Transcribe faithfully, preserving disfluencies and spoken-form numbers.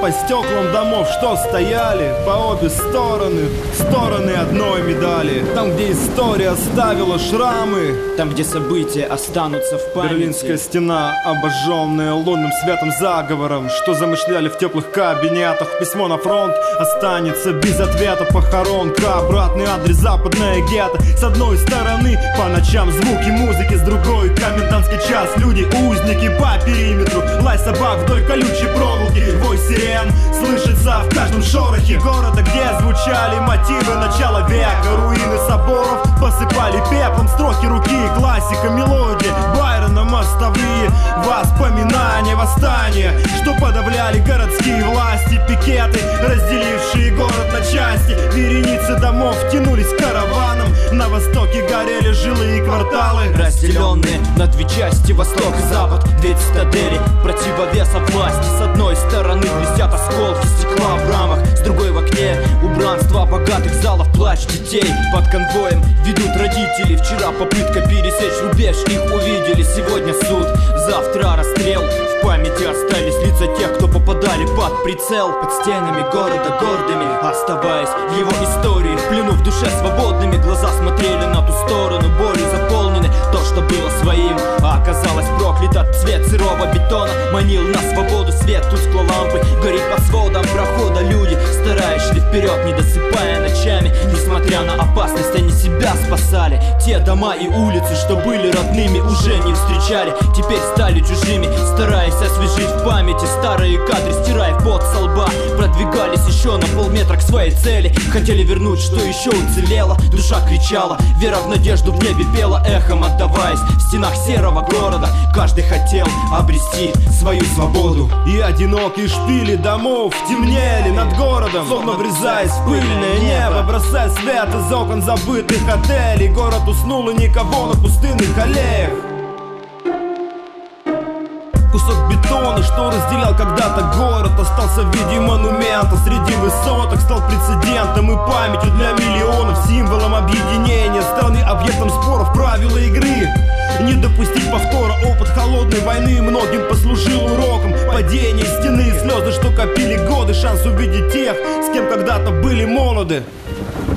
по стеклам домов, что стояли по обе стороны, стороны одной медали. Там, где история оставила шрамы, там, где события останутся в памяти. Берлинская стена, обожженная лунным светом заговором, что замышляли в теплых кабинетах. Письмо на фронт останется без ответа, похоронка, обратный адрес западная гетто. С одной стороны по ночам звуки музыки, с другой комендантский час, люди узники по периметру, лай собак вдоль колючей проволоки, вой сирен слышится в каждом шорохе города, где звучали мотивы начала века. Руины соборов посыпали пеплом строки руки, классика, мелодия Байрона, мостовые воспоминания восстания, что подавляли городские власти, пикеты, разделившие город на части. Вереницы домов тянулись караваном, на востоке горели жилые кварталы, разделенные на две части, восток и запад. Две цитадели противовеса власти. С одной стороны блестят осколки стекла в рамах, с другой в окне убранство богатых залов, плач детей под конвоем ведут родители. Вчера попытка пересечь рубеж, их увидели. Сегодня суд, завтра расстрел. В памяти остались лица тех, кто попадали под прицел. Под стенами города гордыми, оставаясь в его истории, в плену в душе свободными. Глаза смотрели на ту сторону, болью заполнены. То, что было своим, а оказалось проклято. Цвет сырого бетона манил на свободу. Свет тускло лампы горит под сводом прохода. Люди, стараясь, шли вперед, не досыпая ночами. Несмотря на опасность, они себя спасали. Те дома и улицы, что были родными, уже не встречали, теперь стали чужими. Стараясь освежить в памяти старые кадры, стирая пот со лба, продвигались еще на полметра к своей цели. Хотели вернуть, что еще уцелело. Душа кричала, вера в надежду в небе пела, эхом отдаваясь в стенах серого города. Каждый хотел обрести свою свободу. И одинокие шпили домов темнели над городом, словно врезаясь в пыльное небо, бросая свет из окон забытых отелей. Город уснул и никого на пустынных аллеях. Кусок бетона, что разделял когда-то город, остался в виде монумента среди высоток, стал прецедентом и памятью для миллионов, символом объединения страны, объектом споров, правила игры. Не допустить повтора, опыт холодной войны многим послужил уроком. Падение стены, слезы, что копили годы, шанс увидеть тех, с кем когда-то были молоды.